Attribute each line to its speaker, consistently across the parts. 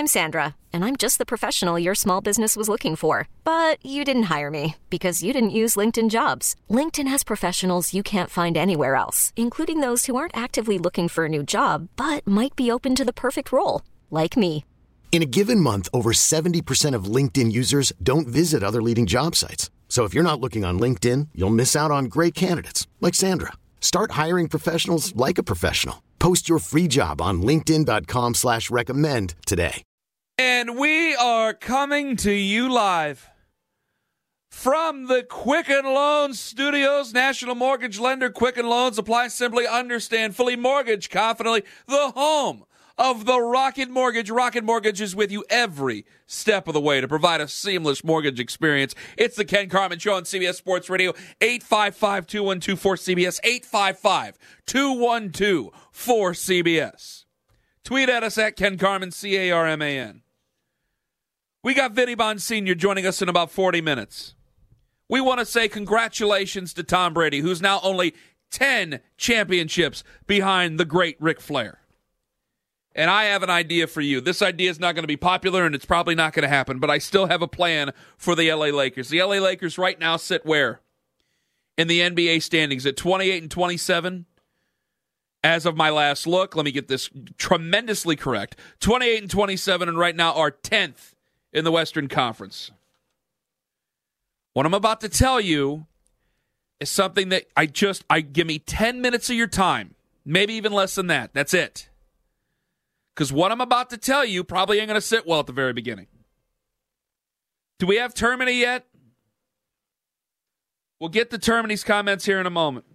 Speaker 1: I'm Sandra, and I'm just the professional your small business was looking for. But you didn't hire me because you didn't use LinkedIn Jobs. LinkedIn has professionals you can't find anywhere else, including those who aren't actively looking for a new job, but might be open to the perfect role, like me.
Speaker 2: In a given month, over 70% of LinkedIn users don't visit other leading job sites. So if you're not looking on LinkedIn, you'll miss out on great candidates like Sandra. Start hiring professionals like a professional. Post your free job on linkedin.com/recommend today.
Speaker 3: And we are coming to you live from the Quicken Loans Studios. National mortgage lender, Quicken Loans. Apply simply, understand fully, mortgage confidently. The home of the Rocket Mortgage. Rocket Mortgage is with you every step of the way to provide a seamless mortgage experience. It's the Ken Carman Show on CBS Sports Radio. 855-212-4CBS. 855-212-4CBS. Tweet at us at Ken Carman, C-A-R-M-A-N. We got Vinny Bonsignor joining us in about 40 minutes. We want to say congratulations to Tom Brady, who's now only 10 championships behind the great Ric Flair. And I have an idea for you. This idea is not going to be popular, and it's probably not going to happen, but I still have a plan for the LA Lakers. The LA Lakers right now sit where? In the NBA standings at 28 and 27. As of my last look, let me get this tremendously correct. 28 and 27, and right now are 10th in the Western Conference. What I'm about to tell you is something that I give me 10 minutes of your time, maybe even less than that. That's it. Because what I'm about to tell you probably ain't going to sit well at the very beginning. Do we have Termini yet? We'll get to Termini's comments here in a moment.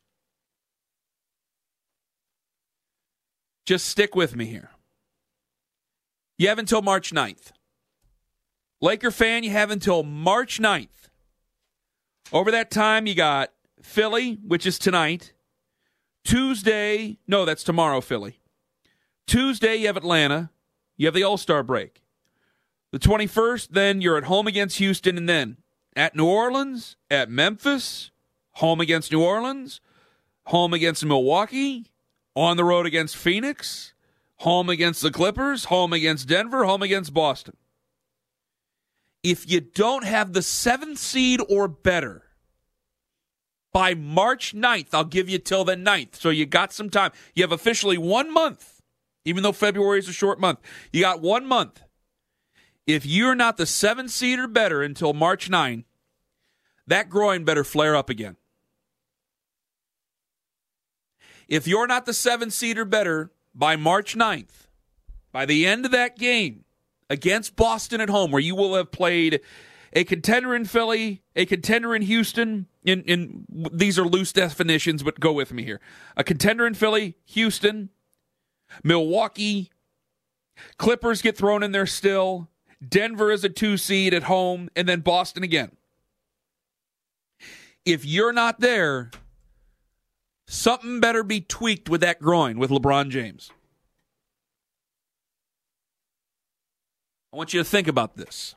Speaker 3: Just stick with me here. You have until March 9th. Laker fan, you have until March 9th. Over that time, you got Philly, which is tonight. Tuesday, no, that's tomorrow, Philly. Tuesday, you have Atlanta. You have the All-Star break. The 21st, then you're at home against Houston, and then at New Orleans, at Memphis, home against New Orleans, home against Milwaukee, on the road against Phoenix, home against the Clippers, home against Denver, home against Boston. If you don't have the 7th seed or better by March 9th, I'll give you till the 9th, so you got some time. You have officially 1 month. Even though February is a short month, you got 1 month. If you're not the 7th seed or better until March 9, that groin better flare up again. If you're not the 7th seed or better by March 9th, by the end of that game against Boston at home, where you will have played a contender in Philly, a contender in Houston, in these are loose definitions, but go with me here. A contender in Philly, Houston, Milwaukee, Clippers get thrown in there still. Denver is a 2 seed at home, and then Boston again. If you're not there, something better be tweaked with that groin with LeBron James. I want you to think about this.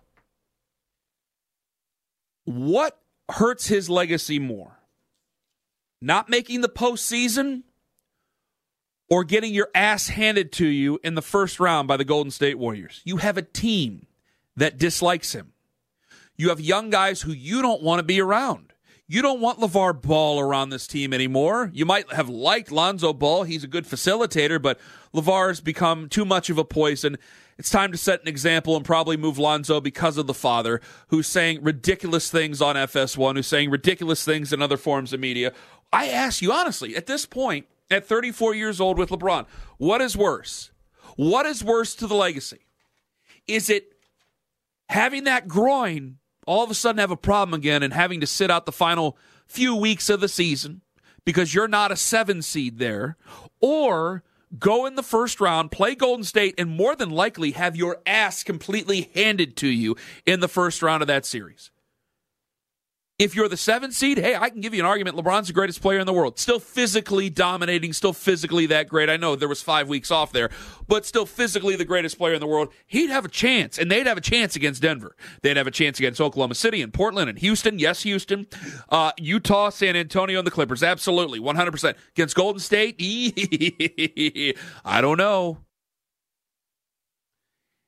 Speaker 3: What hurts his legacy more? Not making the postseason or getting your ass handed to you in the first round by the Golden State Warriors? You have a team that dislikes him. You have young guys who you don't want to be around. You don't want LeVar Ball around this team anymore. You might have liked Lonzo Ball. He's a good facilitator, but LeVar has become too much of a poison. It's time to set an example and probably move Lonzo because of the father, who's saying ridiculous things on FS1, who's saying ridiculous things in other forms of media. I ask you honestly, at this point, at 34 years old with LeBron, what is worse? What is worse to the legacy? Is it having that groin all of a sudden have a problem again and having to sit out the final few weeks of the season because you're not a 7 seed there, or go in the first round, play Golden State, and more than likely have your ass completely handed to you in the first round of that series? If you're the 7th seed, hey, I can give you an argument. LeBron's the greatest player in the world. Still physically dominating, still physically that great. I know there was 5 weeks off there, but still physically the greatest player in the world. He'd have a chance, and they'd have a chance against Denver. They'd have a chance against Oklahoma City and Portland and Houston. Yes, Houston. Utah, San Antonio, and the Clippers. Absolutely, 100%. Against Golden State? I don't know.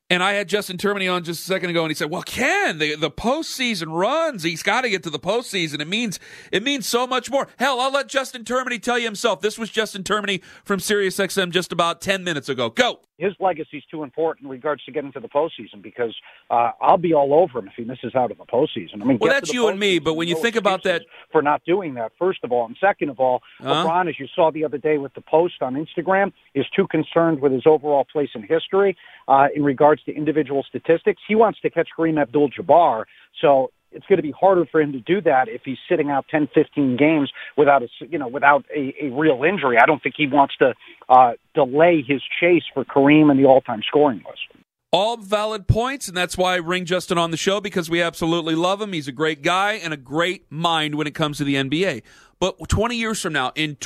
Speaker 3: And I had Justin Termini on just a second ago, and he said, well, Ken, the postseason runs. He's got to get to the postseason. It means so much more. Hell, I'll let Justin Termini tell you himself. This was Justin Termini from SiriusXM just about 10 minutes ago. Go.
Speaker 4: His legacy is too important in regards to getting to the postseason because I'll be all over him if he misses out of the postseason. I mean,
Speaker 3: well, that's you and me, but when you think about that,
Speaker 4: for not doing that, first of all, and second of all, LeBron, as you saw the other day with the post on Instagram, is too concerned with his overall place in history in regards to individual statistics. He wants to catch Kareem Abdul-Jabbar, so it's going to be harder for him to do that if he's sitting out 10, 15 games without a real injury. I don't think he wants to delay his chase for Kareem and the all-time scoring list.
Speaker 3: All valid points, and that's why I bring Justin on the show, because we absolutely love him. He's a great guy and a great mind when it comes to the NBA. But 20 years from now, in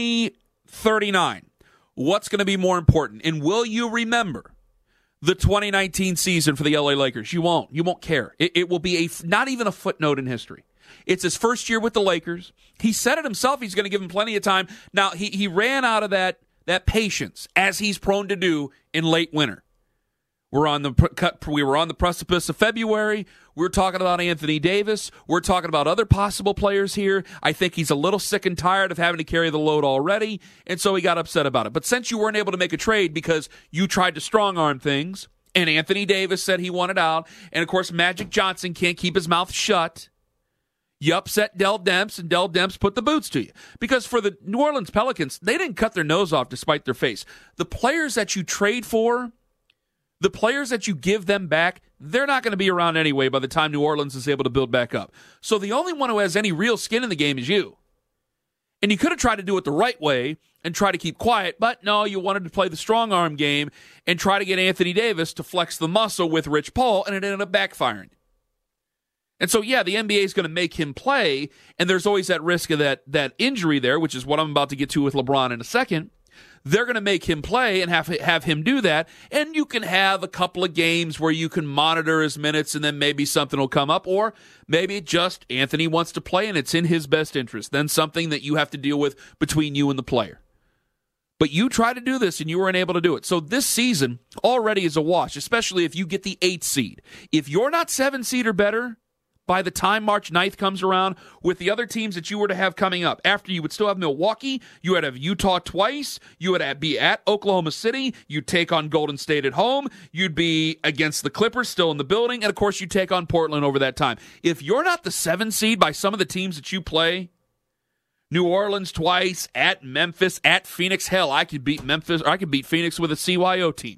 Speaker 3: 2039, what's going to be more important? And will you remember the 2019 season for the LA Lakers? You won't. You won't care. It will be not even a footnote in history. It's his first year with the Lakers. He said it himself. He's going to give him plenty of time. Now, he ran out of that patience, as he's prone to do in late winter. We were on the precipice of February. We're talking about Anthony Davis. We're talking about other possible players here. I think he's a little sick and tired of having to carry the load already, and so he got upset about it. But since you weren't able to make a trade because you tried to strong-arm things, and Anthony Davis said he wanted out, and, of course, Magic Johnson can't keep his mouth shut, you upset Dell Demps, and Dell Demps put the boots to you. Because for the New Orleans Pelicans, they didn't cut their nose off despite their face. The players that you trade for, the players that you give them back, they're not going to be around anyway by the time New Orleans is able to build back up. So the only one who has any real skin in the game is you. And you could have tried to do it the right way and try to keep quiet, but no, you wanted to play the strong arm game and try to get Anthony Davis to flex the muscle with Rich Paul, and it ended up backfiring. And so, yeah, the NBA is going to make him play, and there's always that risk of that injury there, which is what I'm about to get to with LeBron in a second. They're going to make him play and have him do that, and you can have a couple of games where you can monitor his minutes and then maybe something will come up, or maybe just Anthony wants to play and it's in his best interest. Then something that you have to deal with between you and the player. But you try to do this and you weren't able to do it. So this season already is a wash, especially if you get the 8th seed. If you're not 7 seed or better by the time March 9th comes around, with the other teams that you were to have coming up, after you would still have Milwaukee, you would have Utah twice, you would be at Oklahoma City, you'd take on Golden State at home, you'd be against the Clippers still in the building, and of course you take on Portland over that time. If you're not the 7 seed by some of the teams that you play, New Orleans twice, at Memphis, at Phoenix, hell, I could beat Memphis, or I could beat Phoenix with a CYO team.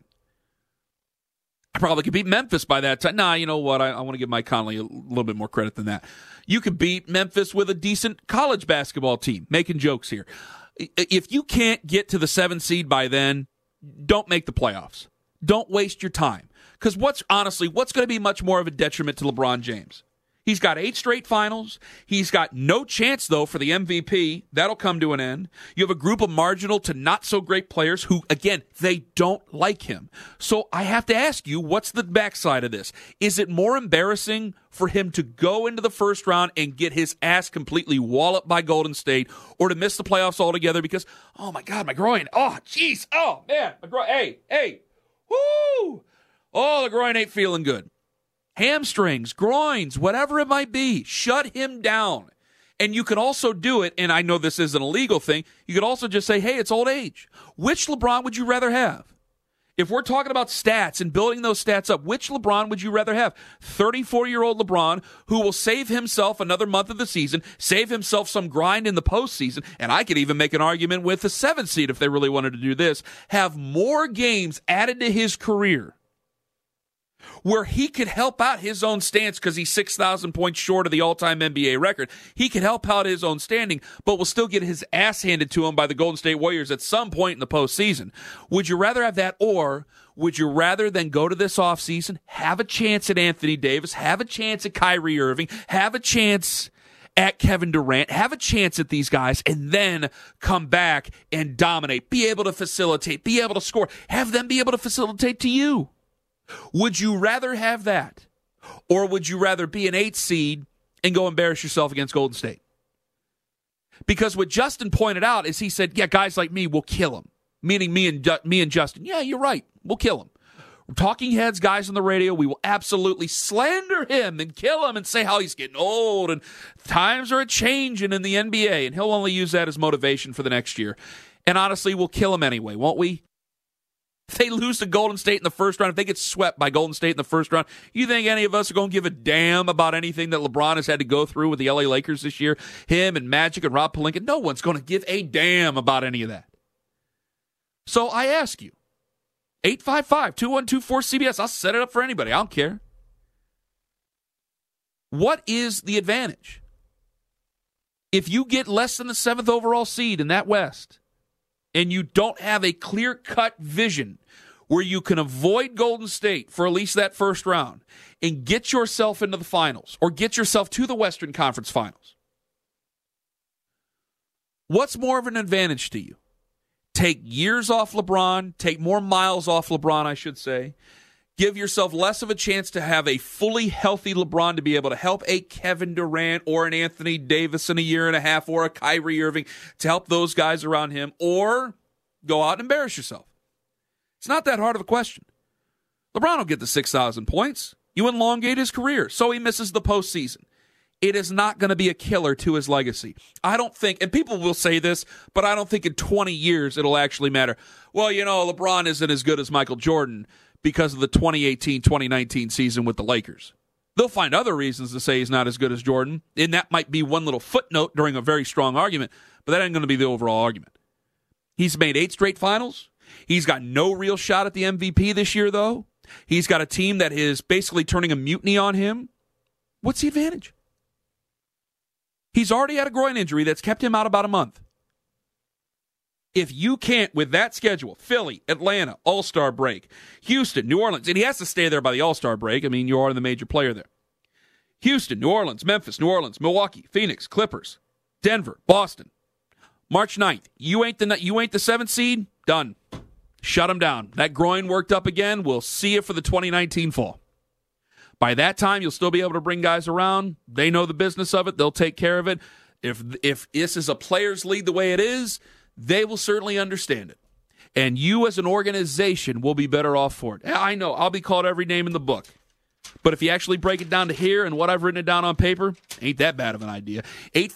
Speaker 3: I probably could beat Memphis by that time. Nah, you know what? I want to give Mike Conley a little bit more credit than that. You could beat Memphis with a decent college basketball team. Making jokes here. If you can't get to the 7th seed by then, don't make the playoffs. Don't waste your time. Because what's going to be much more of a detriment to LeBron James? He's got 8 straight finals. He's got no chance, though, for the MVP. That'll come to an end. You have a group of marginal to not-so-great players who, again, they don't like him. So I have to ask you, what's the backside of this? Is it more embarrassing for him to go into the first round and get his ass completely walloped by Golden State, or to miss the playoffs altogether because, oh, my God, my groin. Oh, jeez. Oh, man. My groin. Hey. Woo! Oh, the groin ain't feeling good. Hamstrings, groins, whatever it might be, shut him down. And you can also do it, and I know this isn't a legal thing, you could also just say, hey, it's old age. Which LeBron would you rather have? If we're talking about stats and building those stats up, which LeBron would you rather have? 34-year-old LeBron, who will save himself another month of the season, save himself some grind in the postseason, and I could even make an argument with the 7th seed if they really wanted to do this, have more games added to his career where he could help out his own stance because he's 6,000 points short of the all-time NBA record. He could help out his own standing, but will still get his ass handed to him by the Golden State Warriors at some point in the postseason. Would you rather have that, or would you rather then go to this offseason, have a chance at Anthony Davis, have a chance at Kyrie Irving, have a chance at Kevin Durant, have a chance at these guys, and then come back and dominate, be able to facilitate, be able to score, have them be able to facilitate to you? Would you rather have that, or would you rather be an 8th seed and go embarrass yourself against Golden State? Because what Justin pointed out is he said, yeah, guys like me will kill him, meaning me and Justin. Yeah, you're right. We'll kill him. Talking heads, guys on the radio, we will absolutely slander him and kill him and say how he's getting old and times are a-changing in the NBA, and he'll only use that as motivation for the next year. And honestly, we'll kill him anyway, won't we? If they lose to Golden State in the first round, if they get swept by Golden State in the first round, you think any of us are going to give a damn about anything that LeBron has had to go through with the LA Lakers this year? Him and Magic and Rob Pelinka? No one's going to give a damn about any of that. So I ask you, 855-2124-CBS. I'll set it up for anybody. I don't care. What is the advantage? If you get less than the 7th overall seed in that West and you don't have a clear-cut vision where you can avoid Golden State for at least that first round and get yourself into the finals or get yourself to the Western Conference Finals, what's more of an advantage to you? Take years off LeBron, take more miles off LeBron, I should say. Give yourself less of a chance to have a fully healthy LeBron to be able to help a Kevin Durant or an Anthony Davis in a year and a half or a Kyrie Irving to help those guys around him, or go out and embarrass yourself. It's not that hard of a question. LeBron will get the 6,000 points. You elongate his career, so he misses the postseason. It is not going to be a killer to his legacy. I don't think, and people will say this, but I don't think in 20 years it'll actually matter. Well, you know, LeBron isn't as good as Michael Jordan because of the 2018-2019 season with the Lakers. They'll find other reasons to say he's not as good as Jordan, and that might be one little footnote during a very strong argument, but that ain't going to be the overall argument. He's made 8 straight finals. He's got no real shot at the MVP this year, though. He's got a team that is basically turning a mutiny on him. What's the advantage? He's already had a groin injury that's kept him out about a month. If you can't, with that schedule, Philly, Atlanta, All-Star break, Houston, New Orleans, and he has to stay there by the All-Star break. I mean, you are the major player there. Houston, New Orleans, Memphis, New Orleans, Milwaukee, Phoenix, Clippers, Denver, Boston. March 9th, you ain't the 7th seed? Done. Shut him down. That groin worked up again. We'll see you for the 2019 fall. By that time, you'll still be able to bring guys around. They know the business of it. They'll take care of it. If this is a players' league the way it is, they will certainly understand it. And you as an organization will be better off for it. I know, I'll be called every name in the book. But if you actually break it down to here and what I've written it down on paper, ain't that bad of an idea.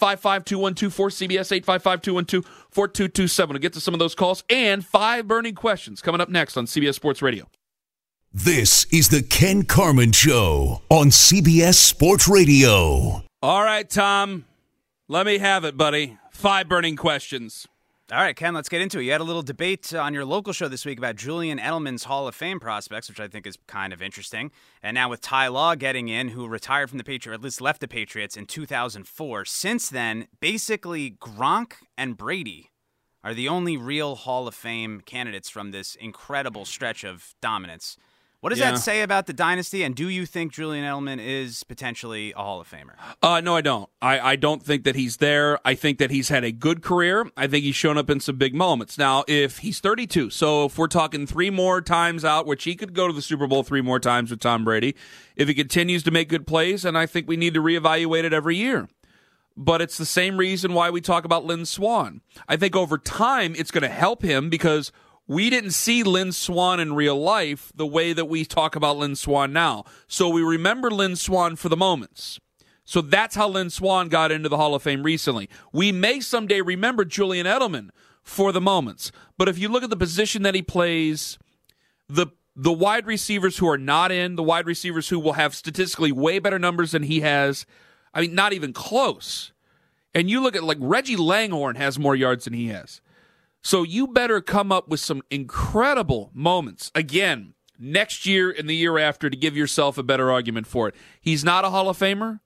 Speaker 3: 855-212-4CBS, 855-212-4227. We'll get to some of those calls and 5 burning questions coming up next on CBS Sports Radio.
Speaker 5: This is the Ken Carman Show on CBS Sports Radio.
Speaker 3: All right, Tom, let me have it, buddy. 5 burning questions.
Speaker 6: All right, Ken, let's get into it. You had a little debate on your local show this week about Julian Edelman's Hall of Fame prospects, which I think is kind of interesting. And now with Ty Law getting in, who retired from the Patriots, or at least left the Patriots in 2004. Since then, basically Gronk and Brady are the only real Hall of Fame candidates from this incredible stretch of dominance. What does that say about the dynasty, and do you think Julian Edelman is potentially a Hall of Famer?
Speaker 3: No, I don't. I don't think that he's there. I think that he's had a good career. I think he's shown up in some big moments. Now, if he's 32, so if we're talking 3 more times out, which he could go to the Super Bowl 3 more times with Tom Brady, if he continues to make good plays, and I think we need to reevaluate it every year. But it's the same reason why we talk about Lynn Swann. I think over time it's going to help him because we didn't see Lynn Swann in real life the way that we talk about Lynn Swann now. So we remember Lynn Swann for the moments. So that's how Lynn Swann got into the Hall of Fame recently. We may someday remember Julian Edelman for the moments. But if you look at the position that he plays, the wide receivers who are not in, the wide receivers who will have statistically way better numbers than he has, I mean, not even close. And you look at, like, Reggie Langhorne has more yards than he has. So you better come up with some incredible moments, again, next year and the year after to give yourself a better argument for it. He's not a Hall of Famer,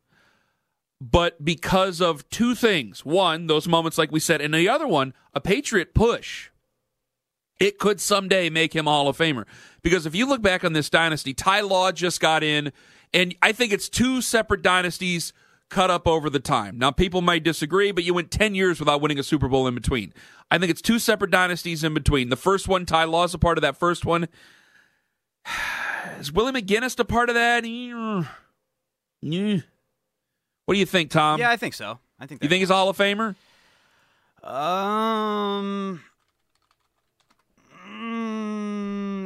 Speaker 3: but because of 2 things. One, those moments like we said, and the other one, a Patriot push. It could someday make him a Hall of Famer. Because if you look back on this dynasty, Ty Law just got in, and I think it's 2 separate dynasties cut up over the time. Now, people might disagree, but you went 10 years without winning a Super Bowl in between. I think it's 2 separate dynasties in between. The first one, Ty Law's a part of that first one. Is Willie McGinnis a part of that? What do you think, Tom?
Speaker 6: Yeah, I think so. You think
Speaker 3: he's a Hall of Famer?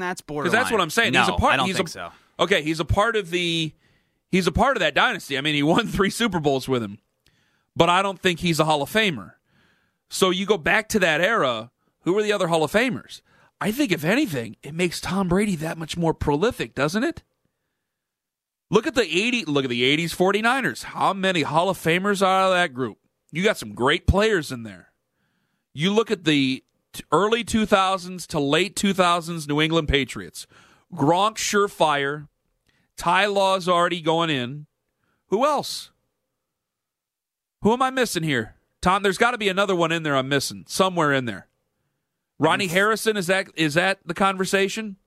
Speaker 6: that's borderline.
Speaker 3: Because that's what I'm saying.
Speaker 6: No,
Speaker 3: I
Speaker 6: don't think so.
Speaker 3: Okay, he's a part of that dynasty. I mean, he won 3 Super Bowls with him. But I don't think he's a Hall of Famer. So you go back to that era, who are the other Hall of Famers? I think, if anything, it makes Tom Brady that much more prolific, doesn't it? Look at the 80s 49ers. How many Hall of Famers are out of that group? You got some great players in there. You look at the early 2000s to late 2000s New England Patriots. Gronk, surefire. Ty Law's already going in. Who else? Who am I missing here? Tom, there's got to be another one in there I'm missing. Somewhere in there. Ronnie Harrison, is that the conversation?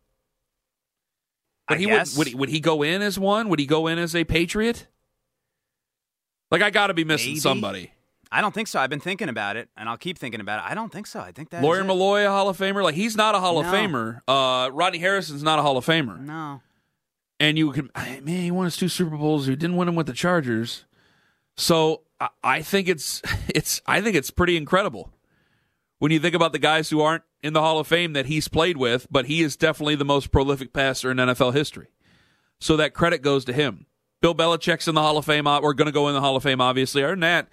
Speaker 3: Would he go in as one? Would he go in as a Patriot? Like, I got to be missing somebody.
Speaker 6: I don't think so. I've been thinking about it, and I'll keep thinking about it. I don't think so. I think that
Speaker 3: Lawyer Malloy, a Hall of Famer? Like, he's not a Hall of Famer. Rodney Harrison's not a Hall of Famer.
Speaker 6: No.
Speaker 3: And you can, man, he won his 2 Super Bowls. He didn't win them with the Chargers. So I think it's pretty incredible when you think about the guys who aren't in the Hall of Fame that he's played with, but he is definitely the most prolific passer in NFL history. So that credit goes to him. Bill Belichick's in the Hall of Fame, or going to go in the Hall of Fame, obviously. Other than that,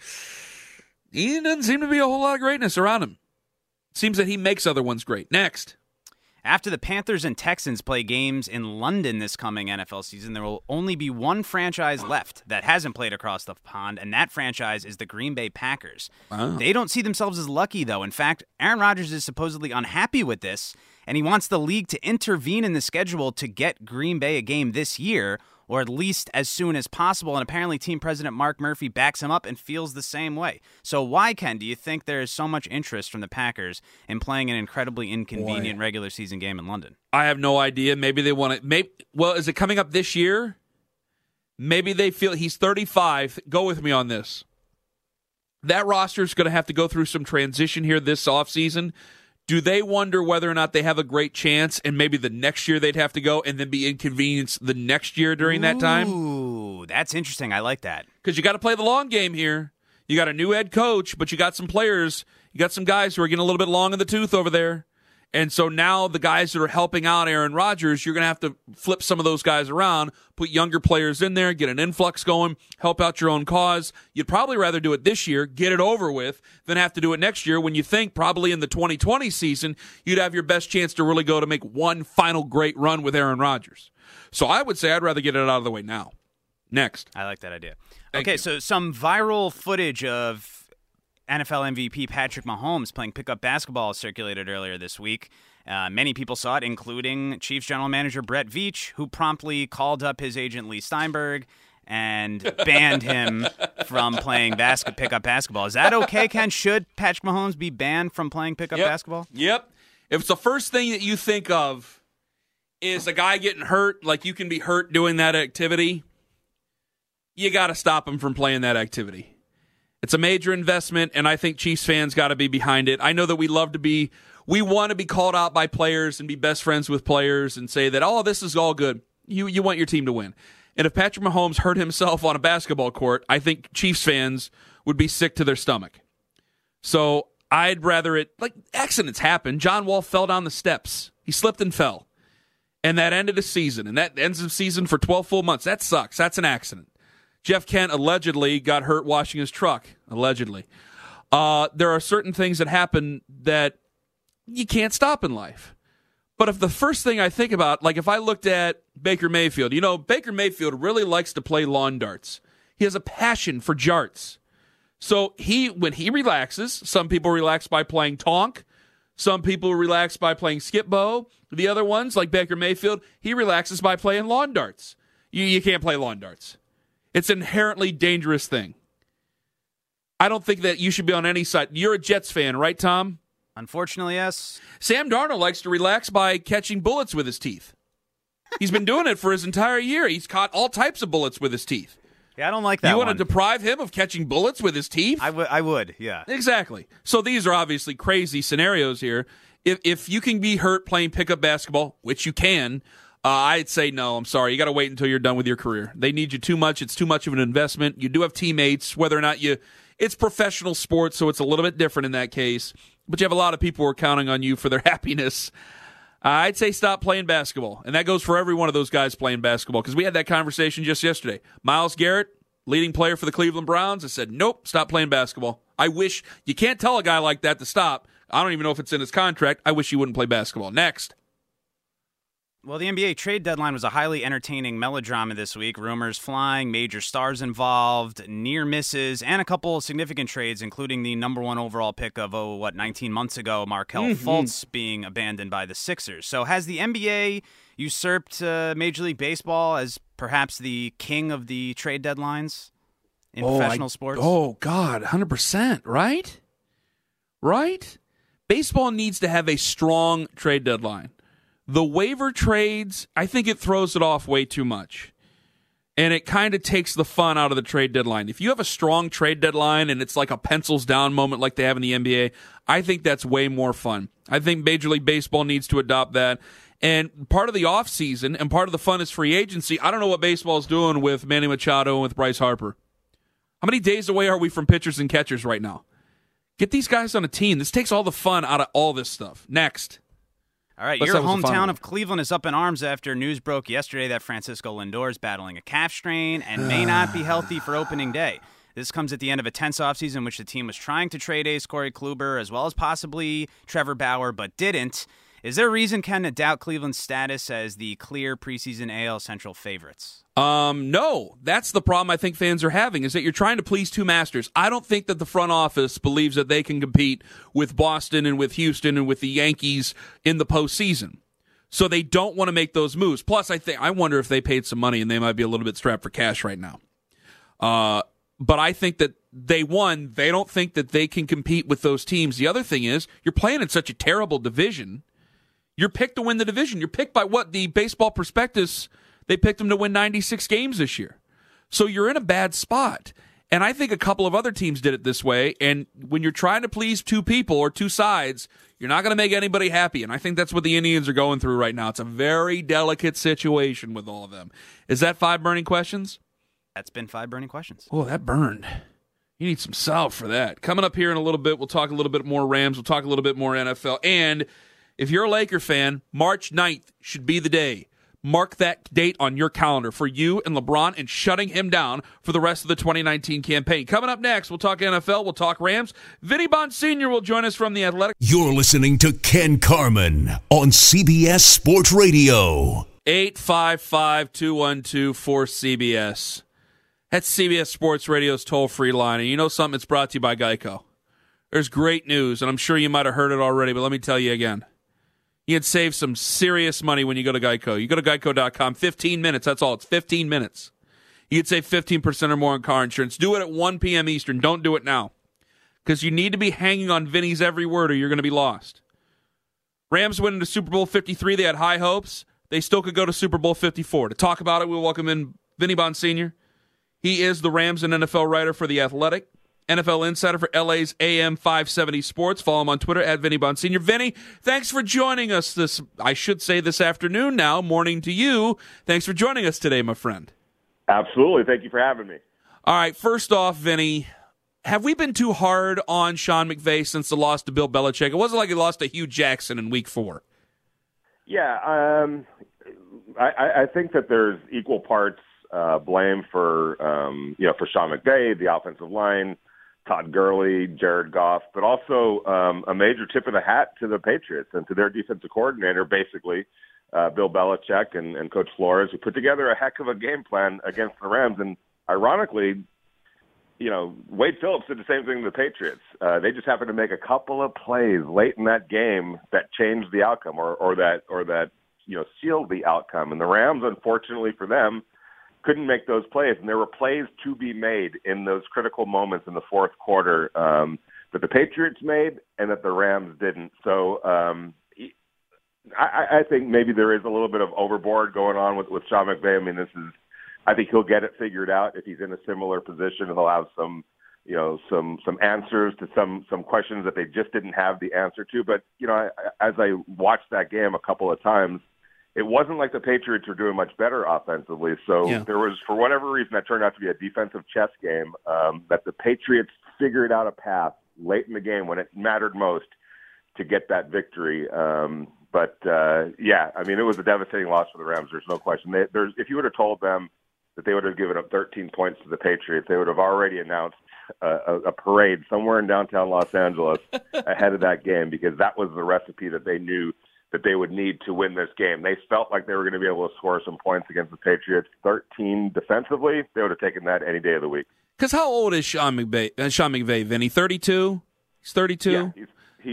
Speaker 3: he doesn't seem to be a whole lot of greatness around him. Seems that he makes other ones great. Next.
Speaker 6: After the Panthers and Texans play games in London this coming NFL season, there will only be one franchise left that hasn't played across the pond, and that franchise is the Green Bay Packers.
Speaker 3: Wow.
Speaker 6: They don't see themselves as lucky, though. In fact, Aaron Rodgers is supposedly unhappy with this, and he wants the league to intervene in the schedule to get Green Bay a game this year, or at least as soon as possible, and apparently team president Mark Murphy backs him up and feels the same way. So why, Ken, do you think there is so much interest from the Packers in playing an incredibly inconvenient regular season game in London?
Speaker 3: I have no idea. Maybe they want it. Well, is it coming up this year? Maybe they feel he's 35. Go with me on this. That roster is going to have to go through some transition here this offseason. Do they wonder whether or not they have a great chance, and maybe the next year they'd have to go and then be inconvenienced the next year during that time?
Speaker 6: Ooh, that's interesting. I like that.
Speaker 3: Because you got to play the long game here. You got a new head coach, but you got some players. You got some guys who are getting a little bit long in the tooth over there. And so now the guys that are helping out Aaron Rodgers, you're going to have to flip some of those guys around, put younger players in there, get an influx going, help out your own cause. You'd probably rather do it this year, get it over with, than have to do it next year when you think probably in the 2020 season you'd have your best chance to really go to make one final great run with Aaron Rodgers. So I would say I'd rather get it out of the way now. Next.
Speaker 6: I like that idea.
Speaker 3: Thank
Speaker 6: okay,
Speaker 3: you.
Speaker 6: So some viral footage of NFL MVP Patrick Mahomes playing pickup basketball circulated earlier this week. Many people saw it, including Chiefs general manager Brett Veach, who promptly called up his agent Lee Steinberg and banned him from playing pickup basketball. Is that okay, Ken? Should Patrick Mahomes be banned from playing pickup basketball?
Speaker 3: Yep. If it's the first thing that you think of is a guy getting hurt, like you can be hurt doing that activity, you got to stop him from playing that activity. It's a major investment, and I think Chiefs fans got to be behind it. I know that we want to be called out by players and be best friends with players and say that, oh, this is all good. You want your team to win. And if Patrick Mahomes hurt himself on a basketball court, I think Chiefs fans would be sick to their stomach. So I'd rather accidents happen. John Wall fell down the steps. He slipped and fell. And that ended a season, and that ends the season for 12 full months. That sucks. That's an accident. Jeff Kent allegedly got hurt washing his truck, allegedly. There are certain things that happen that you can't stop in life. But if the first thing I think about, like if I looked at Baker Mayfield, Baker Mayfield really likes to play lawn darts. He has a passion for jarts. So when he relaxes, some people relax by playing tonk. Some people relax by playing skip bow. The other ones, like Baker Mayfield, he relaxes by playing lawn darts. You can't play lawn darts. It's an inherently dangerous thing. I don't think that you should be on any side. You're a Jets fan, right, Tom?
Speaker 6: Unfortunately, yes.
Speaker 3: Sam Darnold likes to relax by catching bullets with his teeth. He's been doing it for his entire year. He's caught all types of bullets with his teeth.
Speaker 6: Yeah, I don't like that.
Speaker 3: You want to deprive him of catching bullets with his teeth?
Speaker 6: I would, yeah.
Speaker 3: Exactly. So these are obviously crazy scenarios here. If you can be hurt playing pickup basketball, which you can, I'd say no. I'm sorry. You got to wait until you're done with your career. They need you too much. It's too much of an investment. You do have teammates, whether or not it's professional sports, so it's a little bit different in that case. But you have a lot of people who are counting on you for their happiness. I'd say stop playing basketball. And that goes for every one of those guys playing basketball, because we had that conversation just yesterday. Myles Garrett, leading player for the Cleveland Browns, has said, nope, stop playing basketball. I wish – you can't tell a guy like that to stop. I don't even know if it's in his contract. I wish he wouldn't play basketball. Next.
Speaker 6: Well, the NBA trade deadline was a highly entertaining melodrama this week. Rumors flying, major stars involved, near misses, and a couple of significant trades, including the number one overall pick of, 19 months ago, Markelle Fultz being abandoned by the Sixers. So has the NBA usurped Major League Baseball as perhaps the king of the trade deadlines in professional sports?
Speaker 3: Oh, God, 100%, right? Right? Baseball needs to have a strong trade deadline. The waiver trades, I think it throws it off way too much. And it kind of takes the fun out of the trade deadline. If you have a strong trade deadline and it's like a pencils down moment like they have in the NBA, I think that's way more fun. I think Major League Baseball needs to adopt that. And part of the offseason and part of the fun is free agency. I don't know what baseball is doing with Manny Machado and with Bryce Harper. How many days away are we from pitchers and catchers right now? Get these guys on a team. This takes all the fun out of all this stuff. Next.
Speaker 6: All right, your hometown of Cleveland is up in arms after news broke yesterday that Francisco Lindor is battling a calf strain and may not be healthy for opening day. This comes at the end of a tense offseason in which the team was trying to trade ace Corey Kluber as well as possibly Trevor Bauer, but didn't. Is there a reason, Ken, to doubt Cleveland's status as the clear preseason AL Central favorites?
Speaker 3: No. That's the problem I think fans are having, is that you're trying to please two masters. I don't think that the front office believes that they can compete with Boston and with Houston and with the Yankees in the postseason. So they don't want to make those moves. Plus, I wonder if they paid some money and they might be a little bit strapped for cash right now. But I think that they don't think that they can compete with those teams. The other thing is, you're playing in such a terrible division. You're picked to win the division. You're picked by what? The Baseball Prospectus, they picked them to win 96 games this year. So you're in a bad spot. And I think a couple of other teams did it this way. And when you're trying to please two people or two sides, you're not going to make anybody happy. And I think that's what the Indians are going through right now. It's a very delicate situation with all of them. Is that 5 burning questions?
Speaker 6: That's been 5 burning questions.
Speaker 3: Oh, that burned. You need some salt for that. Coming up here in a little bit, we'll talk a little bit more Rams. We'll talk a little bit more NFL. And if you're a Laker fan, March 9th should be the day. Mark that date on your calendar for you and LeBron and shutting him down for the rest of the 2019 campaign. Coming up next, we'll talk NFL, we'll talk Rams. Vinny Bonsignor will join us from the Athletic.
Speaker 5: You're listening to Ken Carman on CBS Sports Radio.
Speaker 3: 855-212-4CBS. That's CBS Sports Radio's toll-free line. And you know something? It's brought to you by Geico. There's great news, and I'm sure you might have heard it already, but let me tell you again. You can save some serious money when you go to Geico. You go to geico.com, 15 minutes, that's all. It's 15 minutes. You can save 15% or more on car insurance. Do it at 1 p.m. Eastern. Don't do it now, because you need to be hanging on Vinny's every word or you're going to be lost. Rams went into Super Bowl 53. They had high hopes. They still could go to Super Bowl 54. To talk about it, we'll welcome in Vinny Bonsignor. He is the Rams and NFL writer for The Athletic, NFL insider for LA's AM 570 Sports. Follow him on Twitter at Vinny Bonsignor. Vinny, thanks for joining us this afternoon now, morning to you. Thanks for joining us today, my friend.
Speaker 7: Absolutely. Thank you for having me.
Speaker 3: All right, first off, Vinny, have we been too hard on Sean McVay since the loss to Bill Belichick? It wasn't like he lost to Hugh Jackson in Week 4.
Speaker 7: Yeah, I think that there's equal parts blame for Sean McVay, the offensive line, Todd Gurley, Jared Goff, but also a major tip of the hat to the Patriots and to their defensive coordinator, basically, Bill Belichick and Coach Flores, who put together a heck of a game plan against the Rams. And ironically, Wade Phillips did the same thing to the Patriots. They just happened to make a couple of plays late in that game that changed the outcome or that sealed the outcome. And the Rams, unfortunately for them, couldn't make those plays, and there were plays to be made in those critical moments in the fourth quarter that the Patriots made and that the Rams didn't. So I think maybe there is a little bit of overboard going on with Sean McVay. I mean, I think he'll get it figured out if he's in a similar position. He'll have some answers to some questions that they just didn't have the answer to. But as I watched that game a couple of times, it wasn't like the Patriots were doing much better offensively. So There was, for whatever reason, that turned out to be a defensive chess game, that the Patriots figured out a path late in the game when it mattered most to get that victory. But, yeah, I mean, it was a devastating loss for the Rams. There's no question. If you would have told them that they would have given up 13 points to the Patriots, they would have already announced a parade somewhere in downtown Los Angeles ahead of that game, because that was the recipe that they knew that they would need to win this game. They felt like they were going to be able to score some points against the Patriots. 13 defensively, they would have taken that any day of the week.
Speaker 3: Because how old is Sean McVay, Vinny? 32? He's 32?
Speaker 7: Yeah,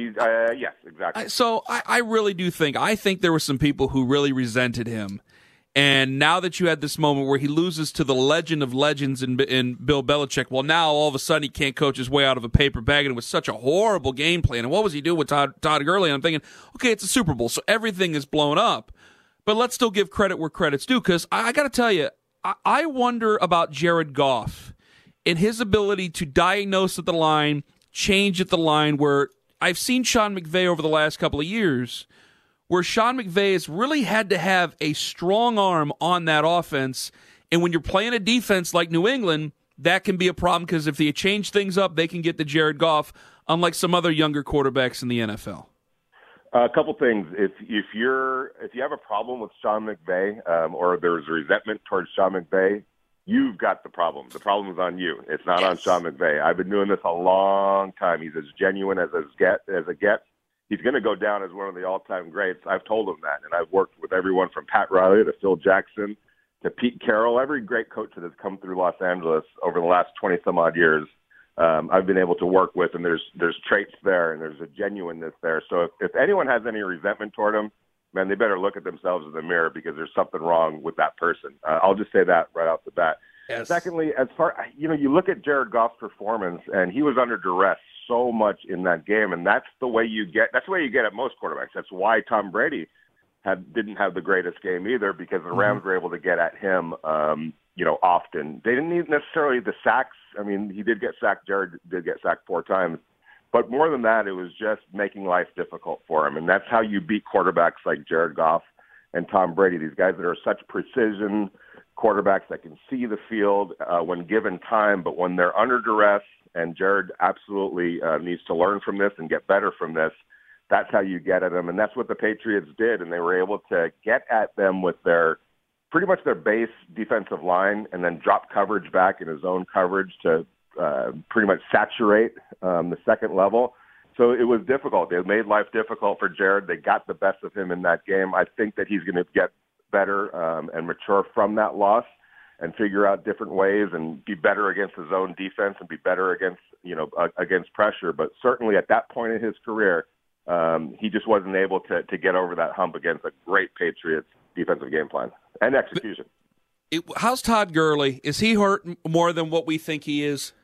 Speaker 7: yes, exactly.
Speaker 3: So I really do think there were some people who really resented him. And now that you had this moment where he loses to the legend of legends in Bill Belichick, well, now all of a sudden he can't coach his way out of a paper bag, and it was such a horrible game plan. And what was he doing with Todd Gurley? And I'm thinking, okay, it's a Super Bowl, so everything is blown up. But let's still give credit where credit's due, because I got to tell you, I wonder about Jared Goff and his ability to diagnose at the line, change at the line, where I've seen Sean McVay over the last couple of years, where Sean McVay has really had to have a strong arm on that offense. And when you're playing a defense like New England, that can be a problem, because if they change things up, they can get to Jared Goff, unlike some other younger quarterbacks in the NFL.
Speaker 7: A couple things. If you have a problem with Sean McVay, or there's resentment towards Sean McVay, you've got the problem. The problem is on you. It's not on Sean McVay. I've been doing this a long time. He's as genuine as it gets. He's going to go down as one of the all-time greats. I've told him that, and I've worked with everyone from Pat Riley to Phil Jackson to Pete Carroll, every great coach that has come through Los Angeles over the last 20-some-odd years. I've been able to work with, and there's traits there, and there's a genuineness there. So if anyone has any resentment toward him, man, they better look at themselves in the mirror, because there's something wrong with that person. I'll just say that right off the bat.
Speaker 3: Yes.
Speaker 7: Secondly, you look at Jared Goff's performance, and he was under duress so much in that game, and that's the way you get at most quarterbacks. That's why Tom Brady didn't have the greatest game either, because the Rams were able to get at him, often. They didn't need necessarily the sacks. I mean, he did get sacked. Jared did get sacked 4 times. But more than that, it was just making life difficult for him. And that's how you beat quarterbacks like Jared Goff and Tom Brady, these guys that are such precision quarterbacks that can see the field when given time. But when they're under duress, and Jared absolutely needs to learn from this and get better from this, that's how you get at them. And that's what the Patriots did. And they were able to get at them with pretty much their base defensive line, and then drop coverage back in his own coverage to pretty much saturate the second level. So it was difficult. They made life difficult for Jared. They got the best of him in that game. I think that he's going to get better and mature from that loss, and figure out different ways and be better against his own defense and be better against pressure. But certainly at that point in his career, he just wasn't able to get over that hump against a great Patriots defensive game plan and execution.
Speaker 3: How's Todd Gurley? Is he hurt more than what we think he is?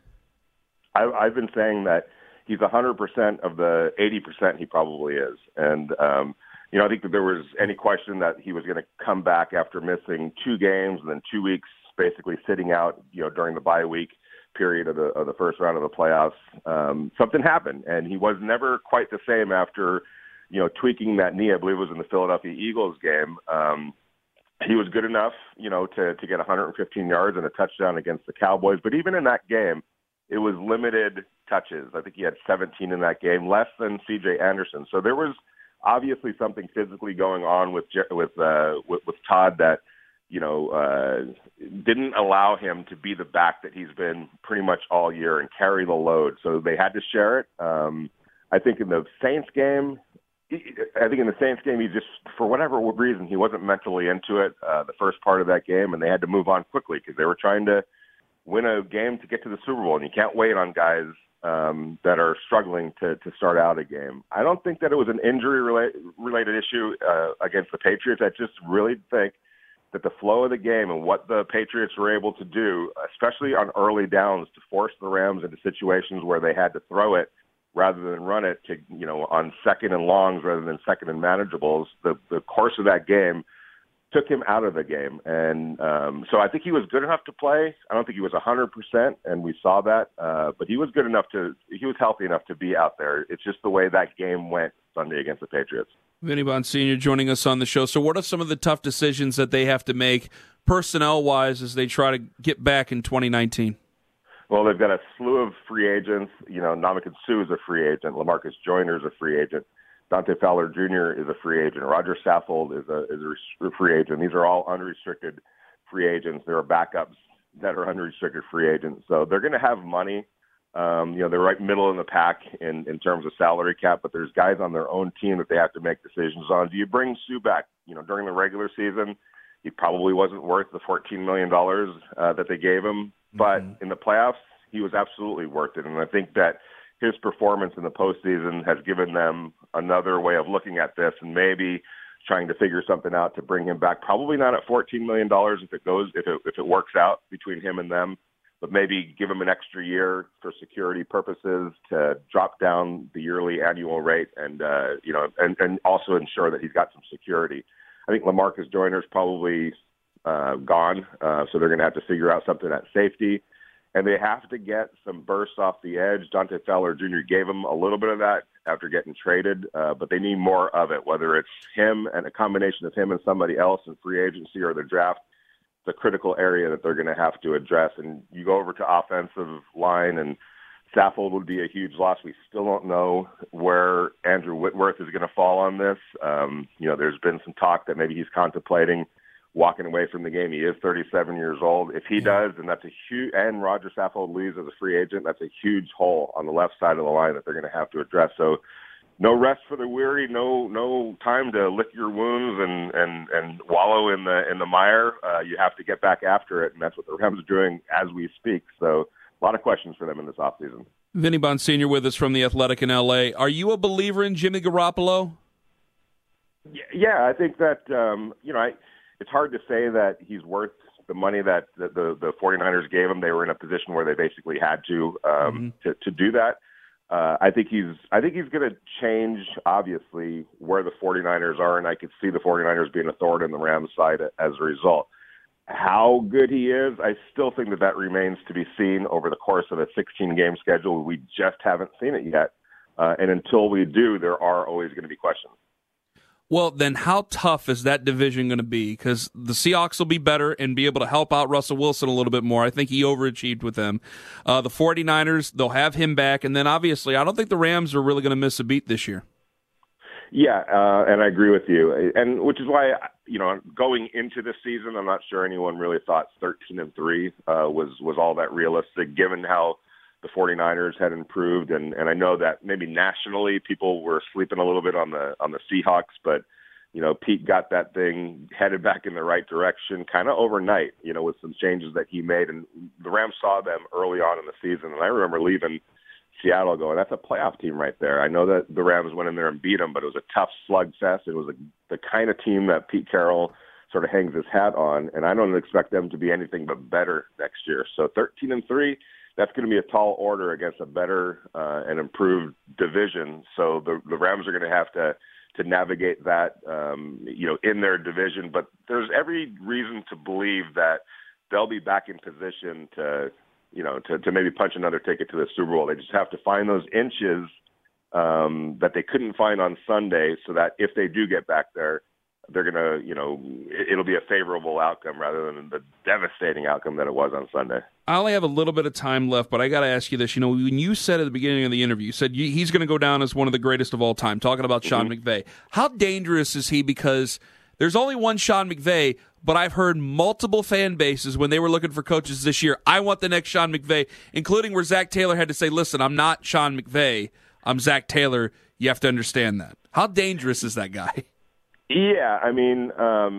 Speaker 7: I've been saying that he's 100% of the 80% he probably is. And, I think that there was any question that he was going to come back after missing 2 games and then 2 weeks basically sitting out, during the bye week period of the first round of the playoffs. Something happened, and he was never quite the same after, tweaking that knee. I believe it was in the Philadelphia Eagles game. He was good enough, to get 115 yards and a touchdown against the Cowboys. But even in that game, it was limited touches. I think he had 17 in that game, less than C.J. Anderson. So there was obviously something physically going on with Todd that, didn't allow him to be the back that he's been pretty much all year and carry the load. So they had to share it. I think in the Saints game, he just, for whatever reason, he wasn't mentally into it the first part of that game, and they had to move on quickly because they were trying to win a game to get to the Super Bowl, and you can't wait on guys that are struggling to start out a game. I don't think that it was an injury-related issue against the Patriots. I just really think that the flow of the game and what the Patriots were able to do, especially on early downs, to force the Rams into situations where they had to throw it rather than run it to, on second and longs rather than second and manageables, the course of that game took him out of the game. And so I think he was good enough to play. I don't think he was 100%, and we saw that. But he was he was healthy enough to be out there. It's just the way that game went Sunday against the Patriots.
Speaker 3: Vinny Bonsignor joining us on the show. So what are some of the tough decisions that they have to make personnel-wise as they try to get back in 2019?
Speaker 7: Well, they've got a slew of free agents. Ndamukong Suh is a free agent. LaMarcus Joyner is a free agent. Dante Fowler Jr. is a free agent. Roger Saffold is a free agent. These are all unrestricted free agents. There are backups that are unrestricted free agents. So they're going to have money. They're right middle in the pack in terms of salary cap, but there's guys on their own team that they have to make decisions on. Do you bring Sue back? During the regular season, he probably wasn't worth the $14 million that they gave him. But in the playoffs, he was absolutely worth it. And I think that his performance in the postseason has given them another way of looking at this and maybe trying to figure something out to bring him back. Probably not at $14 million if it works out between him and them, but maybe give him an extra year for security purposes to drop down the yearly annual rate and also ensure that he's got some security. I think LaMarcus Joyner's probably gone, so they're going to have to figure out something at safety. And they have to get some bursts off the edge. Dante Fowler Jr. gave them a little bit of that after getting traded, but they need more of it, whether it's him and a combination of him and somebody else in free agency or the draft. The critical area that they're going to have to address. And you go over to offensive line, and Saffold would be a huge loss. We still don't know where Andrew Whitworth is going to fall on this. There's been some talk that maybe he's contemplating walking away from the game. He is 37 years old. If he does, then that's a huge, and Roger Saffold leaves as a free agent, that's a huge hole on the left side of the line that they're going to have to address. So no rest for the weary, no time to lick your wounds and wallow in the mire. You have to get back after it, and that's what the Rams are doing as we speak. So a lot of questions for them in this offseason.
Speaker 3: Vinny Bonsignor with us from The Athletic in L.A. Are you a believer in Jimmy Garoppolo?
Speaker 7: Yeah, I think that, it's hard to say that he's worth the money that the 49ers gave him. They were in a position where they basically had to do that. I think he's going to change, obviously, where the 49ers are, and I could see the 49ers being a thorn in the Rams' side as a result. How good he is, I still think that remains to be seen over the course of a 16-game schedule. We just haven't seen it yet. And until we do, there are always going to be questions.
Speaker 3: Well, then how tough is that division going to be? Because the Seahawks will be better and be able to help out Russell Wilson a little bit more. I think he overachieved with them. The 49ers, they'll have him back. And then, obviously, I don't think the Rams are really going to miss a beat this year.
Speaker 7: Yeah, and I agree with you. And which is why, going into this season, I'm not sure anyone really thought 13-3 was all that realistic, given how the 49ers had improved, and I know that maybe nationally people were sleeping a little bit on the Seahawks, but Pete got that thing headed back in the right direction kind of overnight, with some changes that he made, and the Rams saw them early on in the season, and I remember leaving Seattle going, that's a playoff team right there. I know that the Rams went in there and beat them, but it was a tough slugfest. It was the kind of team that Pete Carroll sort of hangs his hat on, and I don't expect them to be anything but better next year. So 13-3. That's going to be a tall order against a better and improved division. So the Rams are going to have to navigate that, in their division. But there's every reason to believe that they'll be back in position to maybe punch another ticket to the Super Bowl. They just have to find those inches that they couldn't find on Sunday, so that if they do get back there, they're going to, it'll be a favorable outcome rather than the devastating outcome that it was on Sunday.
Speaker 3: I only have a little bit of time left, but I got to ask you this. When you said at the beginning of the interview, you said he's going to go down as one of the greatest of all time, talking about Sean McVay. How dangerous is he? Because there's only one Sean McVay, but I've heard multiple fan bases when they were looking for coaches this year, I want the next Sean McVay, including where Zach Taylor had to say, listen, I'm not Sean McVay, I'm Zach Taylor. You have to understand that. How dangerous is that guy?
Speaker 7: Yeah, I mean,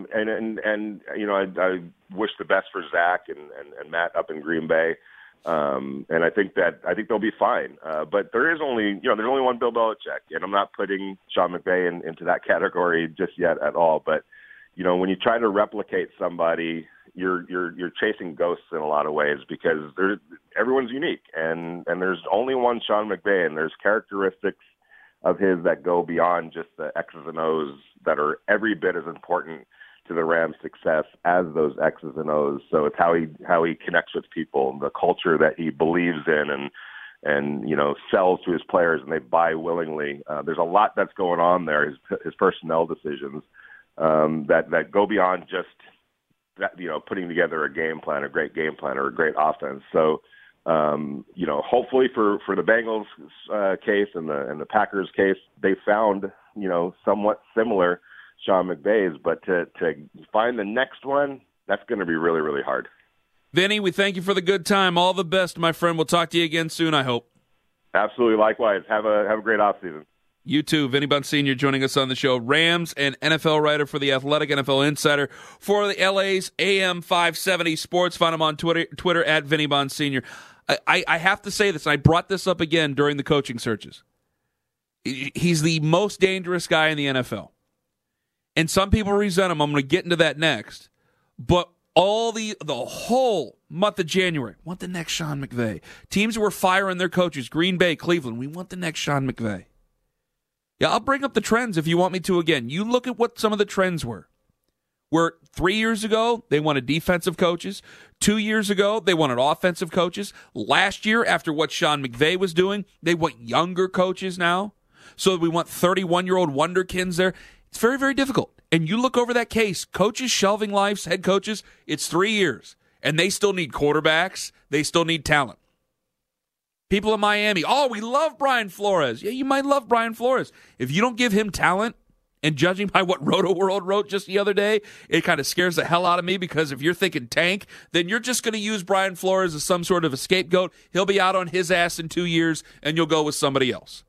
Speaker 7: I wish the best for Zach and Matt up in Green Bay, and I think they'll be fine. But there's only one Bill Belichick, and I'm not putting Sean McVay into that category just yet at all. But when you try to replicate somebody, you're chasing ghosts in a lot of ways because everyone's unique, and there's only one Sean McVay, and there's characteristics of his that go beyond just the X's and O's that are every bit as important to the Rams' success as those X's and O's. So it's how he connects with people, the culture that he believes in, and sells to his players, and they buy willingly. There's a lot that's going on there. His personnel decisions that go beyond just that, putting together a game plan, a great game plan, or a great offense. So. Hopefully for the Bengals case and the Packers case, they found somewhat similar Sean McVay's, but to find the next one, that's going to be really, really hard.
Speaker 3: Vinny, we thank you for the good time. All the best, my friend. We'll talk to you again soon, I hope.
Speaker 7: Absolutely. Likewise. Have a great offseason.
Speaker 3: You too. Vinny Bunn Sr. joining us on the show. Rams and NFL writer for The Athletic, NFL Insider for the LA's AM 570 Sports. Find him on Twitter at Vinny Bunn Sr. I have to say this, and I brought this up again during the coaching searches. He's the most dangerous guy in the NFL. And some people resent him. I'm going to get into that next. But the whole month of January, want the next Sean McVay. Teams were firing their coaches. Green Bay, Cleveland, we want the next Sean McVay. Yeah, I'll bring up the trends if you want me to again. You look at what some of the trends were. Where 3 years ago, they wanted defensive coaches. 2 years ago, they wanted offensive coaches. Last year, after what Sean McVay was doing, they want younger coaches now. So we want 31-year-old wonderkins there. It's very, very difficult. And you look over that case, coaches shelving lives, head coaches, it's 3 years. And they still need quarterbacks. They still need talent. People in Miami, we love Brian Flores. Yeah, you might love Brian Flores. If you don't give him talent, and judging by what Roto World wrote just the other day, it kind of scares the hell out of me, because if you're thinking tank, then you're just going to use Brian Flores as some sort of a scapegoat. He'll be out on his ass in 2 years, and you'll go with somebody else.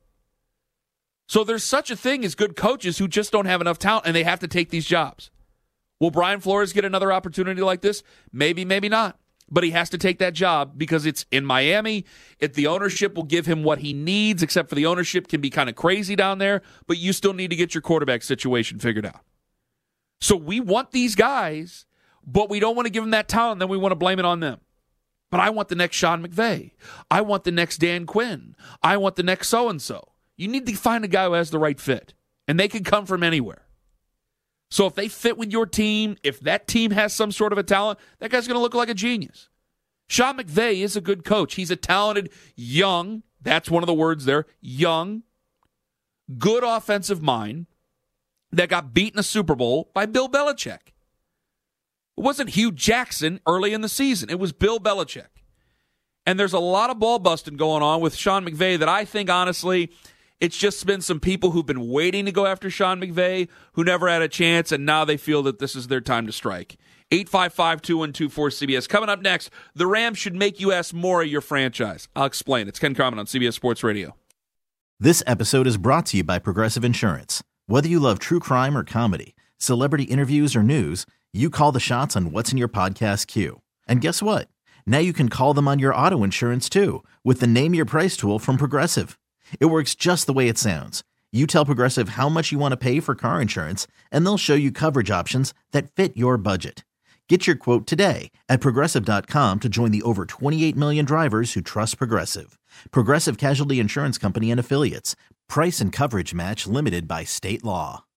Speaker 3: So there's such a thing as good coaches who just don't have enough talent, and they have to take these jobs. Will Brian Flores get another opportunity like this? Maybe, maybe not. But he has to take that job because it's in Miami. The ownership will give him what he needs, except for the ownership can be kind of crazy down there, but you still need to get your quarterback situation figured out. So we want these guys, but we don't want to give them that talent, then we want to blame it on them. But I want the next Sean McVay. I want the next Dan Quinn. I want the next so-and-so. You need to find a guy who has the right fit, and they can come from anywhere. So if they fit with your team, if that team has some sort of a talent, that guy's going to look like a genius. Sean McVay is a good coach. He's a talented, young, that's one of the words there, young, good offensive mind that got beat in a Super Bowl by Bill Belichick. It wasn't Hugh Jackson early in the season. It was Bill Belichick. And there's a lot of ball busting going on with Sean McVay that I think, honestly, it's just been some people who've been waiting to go after Sean McVay who never had a chance, and now they feel that this is their time to strike. 855-2124-CBS. Coming up next, the Rams should make you ask more of your franchise. I'll explain. It's Ken Carman on CBS Sports Radio.
Speaker 8: This episode is brought to you by Progressive Insurance. Whether you love true crime or comedy, celebrity interviews or news, you call the shots on what's in your podcast queue. And guess what? Now you can call them on your auto insurance too with the Name Your Price tool from Progressive. It works just the way it sounds. You tell Progressive how much you want to pay for car insurance, and they'll show you coverage options that fit your budget. Get your quote today at Progressive.com to join the over 28 million drivers who trust Progressive. Progressive Casualty Insurance Company and Affiliates. Price and coverage match limited by state law.